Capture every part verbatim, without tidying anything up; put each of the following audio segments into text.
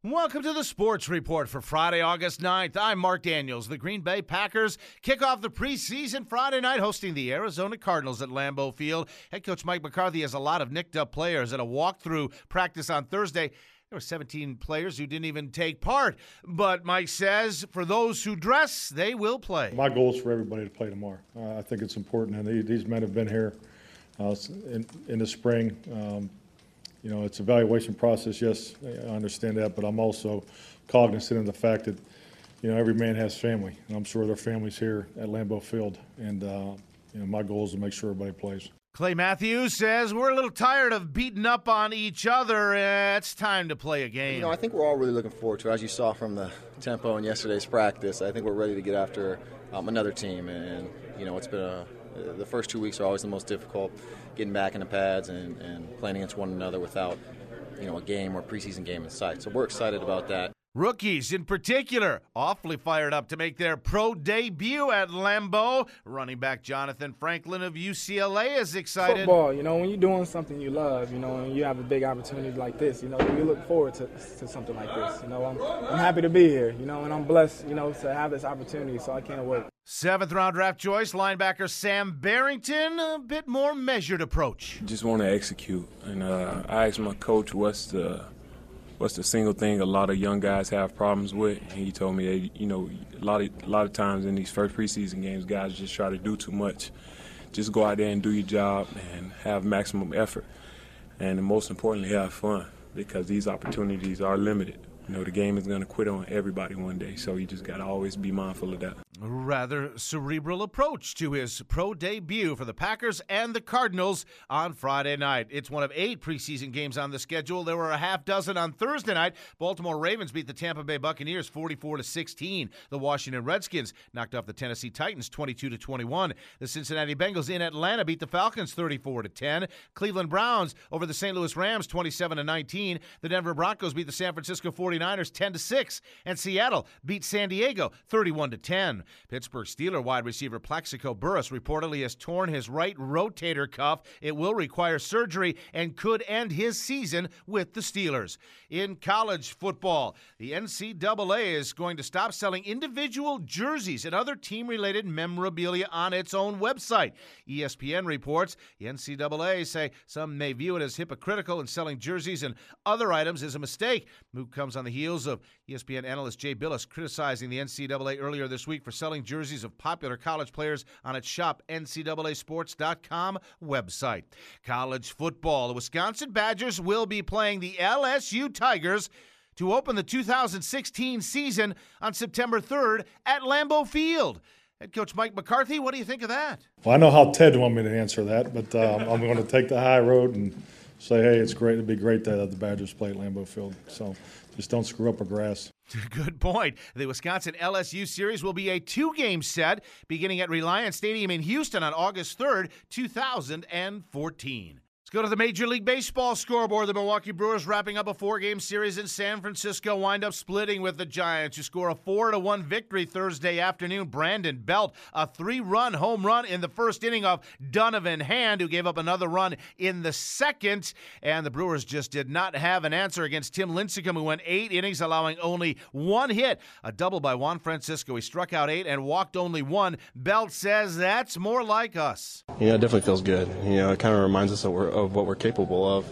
Welcome to the Sports Report for Friday, August ninth. I'm Mark Daniels. The Green Bay Packers kick off the preseason Friday night hosting the Arizona Cardinals at Lambeau Field. Head coach Mike McCarthy has a lot of nicked-up players. At a walkthrough practice on Thursday, there were seventeen players who didn't even take part. But Mike says for those who dress, they will play. My goal is for everybody to play tomorrow. Uh, I think it's important. And these men have been here uh, in, in the spring. Um, You know, it's an evaluation process, yes, I understand that, but I'm also cognizant of the fact that, you know, every man has family, and I'm sure their family's here at Lambeau Field, and, uh, you know, my goal is to make sure everybody plays. Clay Matthews says we're a little tired of beating up on each other. Uh, it's time to play a game. You know, I think we're all really looking forward to it. As you saw from the tempo in yesterday's practice, I think we're ready to get after um, another team, and, you know, it's been a the first two weeks are always the most difficult, getting back in the pads and, and playing against one another without, you know, a game or preseason game in sight. So we're excited about that. Rookies, in particular, awfully fired up to make their pro debut at Lambeau. Running back Jonathan Franklin of U C L A is excited. Football, you know, when you're doing something you love, you know, and you have a big opportunity like this, you know, you look forward to, to something like this. You know, I'm, I'm happy to be here, you know, and I'm blessed, you know, to have this opportunity, so I can't wait. Seventh round draft choice, linebacker Sam Barrington, a bit more measured approach. Just want to execute. And uh, I asked my coach what's the what's the single thing a lot of young guys have problems with. And he told me that, you know, a lot of a lot of times in these first preseason games, guys just try to do too much. Just go out there and do your job and have maximum effort. And most importantly, have fun, because these opportunities are limited. You know, the game is going to quit on everybody one day, so you just got to always be mindful of that. A rather cerebral approach to his pro debut for the Packers and the Cardinals on Friday night. It's one of eight preseason games on the schedule. There were a half dozen on Thursday night. Baltimore Ravens beat the Tampa Bay Buccaneers forty-four to sixteen. The Washington Redskins knocked off the Tennessee Titans twenty-two to twenty-one. The Cincinnati Bengals in Atlanta beat the Falcons thirty-four to ten. Cleveland Browns over the Saint Louis Rams twenty-seven to nineteen. The Denver Broncos beat the San Francisco forty-niners ten to six. And Seattle beat San Diego thirty-one to ten. Pittsburgh Steelers wide receiver Plaxico Burress reportedly has torn his right rotator cuff. It will require surgery and could end his season with the Steelers. In college football, the N C double A is going to stop selling individual jerseys and other team-related memorabilia on its own website. E S P N reports the N C double A say some may view it as hypocritical, and selling jerseys and other items is a mistake. Move comes on the heels of E S P N analyst Jay Billis criticizing the N C double A earlier this week for selling jerseys of popular college players on its shop N C double A sports dot com website. College football. The Wisconsin Badgers will be playing the L S U Tigers to open the two thousand sixteen season on September third at Lambeau Field. Head coach Mike McCarthy, what do you think of that? Well, I know how Ted wanted me to answer that, but um, I'm going to take the high road and say, hey, it's great. It'd be great that the Badgers play at Lambeau Field. So just don't screw up our grass. Good point. The Wisconsin L S U series will be a two-game set beginning at Reliance Stadium in Houston on August third, two thousand fourteen. Let's go to the Major League Baseball scoreboard. The Milwaukee Brewers wrapping up a four-game series in San Francisco, wind up splitting with the Giants, who score a four to one victory Thursday afternoon. Brandon Belt, a three-run home run in the first inning of Donovan Hand, who gave up another run in the second. And the Brewers just did not have an answer against Tim Lincecum, who went eight innings, allowing only one hit. A double by Juan Francisco. He struck out eight and walked only one. Belt says that's more like us. Yeah, it definitely feels good. You know, it kind of reminds us that we're of what we're capable of.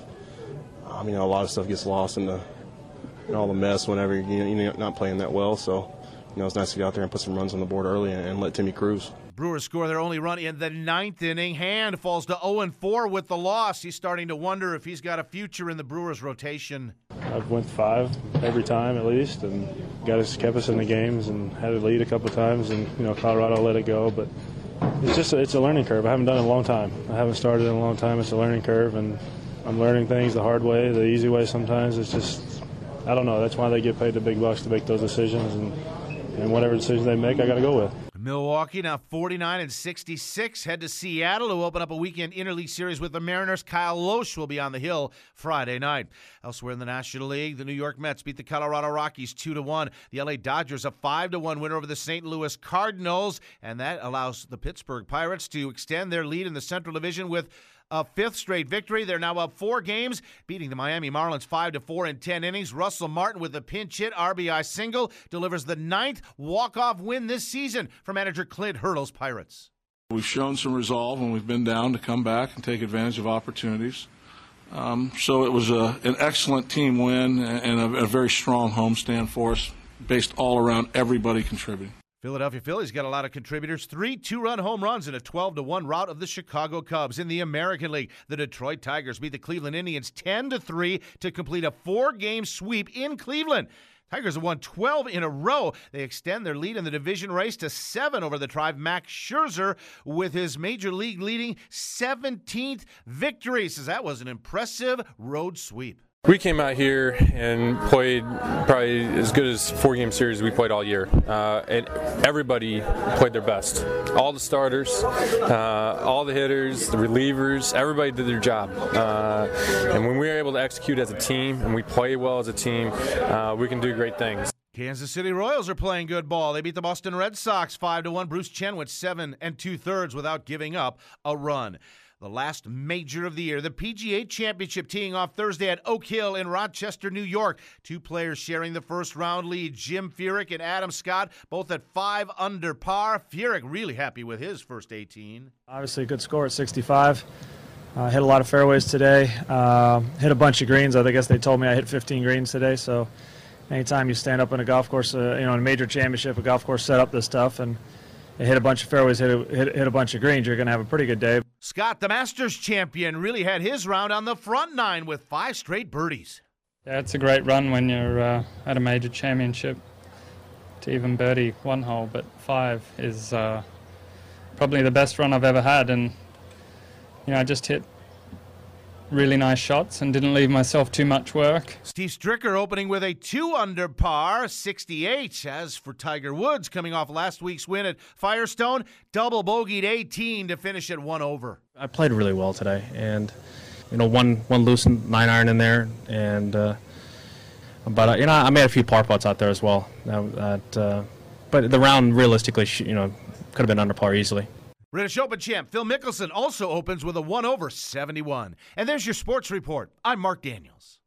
I mean, you know, a lot of stuff gets lost in the in all the mess whenever you know, you're not playing that well. So, you know, it's nice to get out there and put some runs on the board early and, and let Timmy cruise. Brewers score their only run in the ninth inning. Hand falls to oh and four with the loss. He's starting to wonder if he's got a future in the Brewers rotation. I've went five every time at least, and got us kept us in the games and had a lead a couple of times, and you know, Colorado let it go, but. It's just a, it's a learning curve. I haven't done it in a long time. I haven't started in a long time. It's a learning curve, and I'm learning things the hard way, the easy way sometimes. It's just, I don't know. That's why they get paid the big bucks to make those decisions, and, and whatever decision they make, I got to go with. Milwaukee now forty-nine and sixty-six. Head to Seattle to open up a weekend interleague series with the Mariners. Kyle Loesch will be on the hill Friday night. Elsewhere in the National League, the New York Mets beat the Colorado Rockies two to one. The L A Dodgers a five to one winner over the Saint Louis Cardinals, and that allows the Pittsburgh Pirates to extend their lead in the Central Division with a fifth straight victory. They're now up four games, beating the Miami Marlins five to four in ten innings. Russell Martin with a pinch hit R B I single delivers the ninth walk-off win this season for manager Clint Hurdle's Pirates. We've shown some resolve when we've been down to come back and take advantage of opportunities. Um, so it was a, an excellent team win and a, a very strong homestand for us, based all around everybody contributing. Philadelphia Phillies got a lot of contributors. Three two-run home runs in a twelve to one rout of the Chicago Cubs. In the American League, the Detroit Tigers beat the Cleveland Indians ten to three to complete a four-game sweep in Cleveland. Tigers have won twelve in a row. They extend their lead in the division race to seven over the Tribe. Max Scherzer with his major league leading seventeenth victory. Says that was an impressive road sweep. We came out here and played probably as good as four-game series we played all year. Uh, and everybody played their best. All the starters, uh, all the hitters, the relievers, everybody did their job. Uh, and when we were able to execute as a team and we play well as a team, uh, we can do great things. Kansas City Royals are playing good ball. They beat the Boston Red Sox five to one. Bruce Chen went seven and two-thirds without giving up a run. The last major of the year, the P G A Championship, teeing off Thursday at Oak Hill in Rochester, New York. Two players sharing the first round lead, Jim Furyk and Adam Scott, both at five under par. Furyk really happy with his first eighteen. Obviously a good score at sixty-five. Uh, hit a lot of fairways today. Uh, hit a bunch of greens. I guess they told me I hit fifteen greens today. So anytime you stand up in a golf course, uh, you know, in a major championship, a golf course set up this stuff, and it hit a bunch of fairways, hit a, hit, hit a bunch of greens, you're going to have a pretty good day. Scott, the Masters champion, really had his round on the front nine with five straight birdies. Yeah, it's a great run when you're uh, at a major championship to even birdie one hole, but five is uh, probably the best run I've ever had. And, you know, I just hit really nice shots and didn't leave myself too much work. Steve Stricker opening with a two under par, sixty-eight. As for Tiger Woods, coming off last week's win at Firestone, double bogeyed eighteen to finish at one over. I played really well today, and you know, one one loose nine iron in there, and uh, but uh, you know, I made a few par putts out there as well. That, that uh, but the round realistically, you know, could have been under par easily. British Open champ Phil Mickelson also opens with a one over seventy-one. And there's your sports report. I'm Mark Daniels.